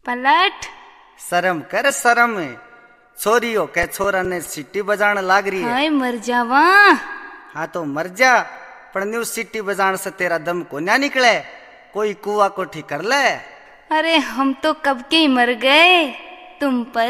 पलट। शर्म कर शर्म, छोरियो के छोरा ने सीटी बजान लाग रही है। हाय मर जावा। हाँ तो मर जा, पर न्यू सीटी बजान से तेरा दम को ना निकले, कोई कुआ को ठीक कर ले। अरे हम तो कब के ही मर गए तुम पर।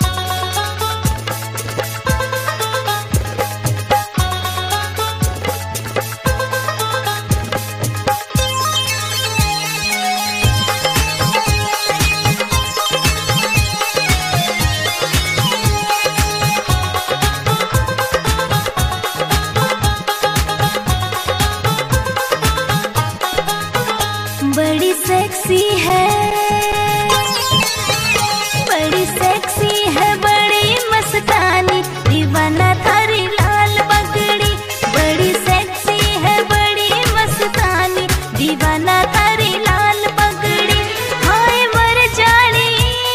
बड़ी सेक्सी है, बड़ी सेक्सी है, बड़ी मस्तानी, दीवाना थारी लाल पगड़ी। बड़ी सेक्सी है, बड़ी मस्तानी, दीवाना थारी लाल पगड़ी। हाय मर जानी,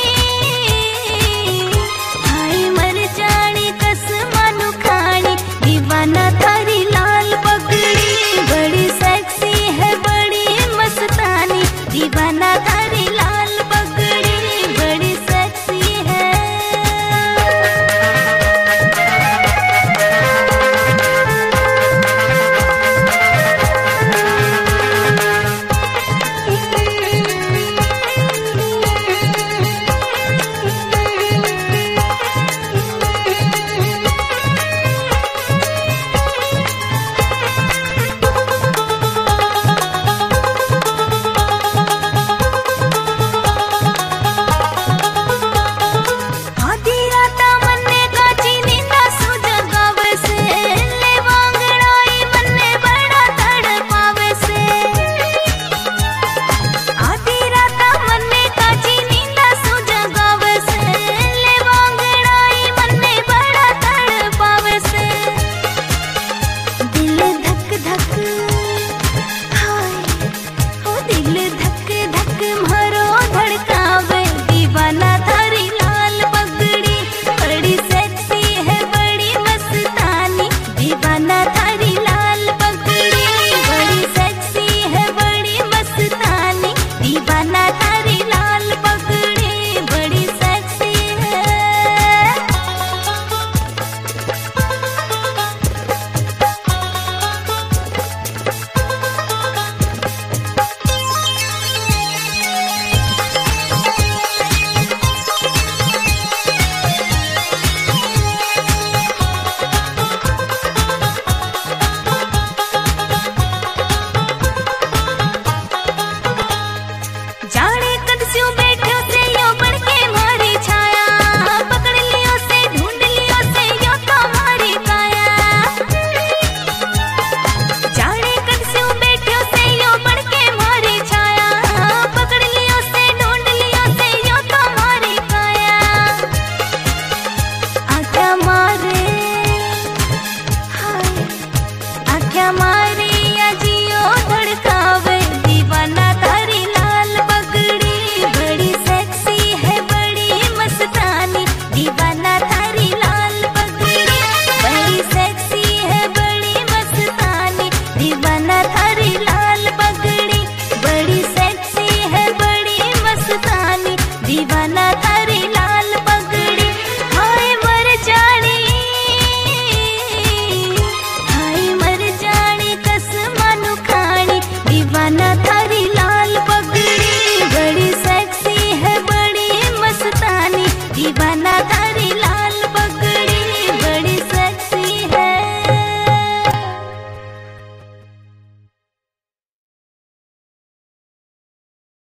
हाय मर जानी, कसमानु खानी, दीवाना थारी लाल पगड़ी। बड़ी सेक्सी है, बड़ी मस्तानी, दीवाना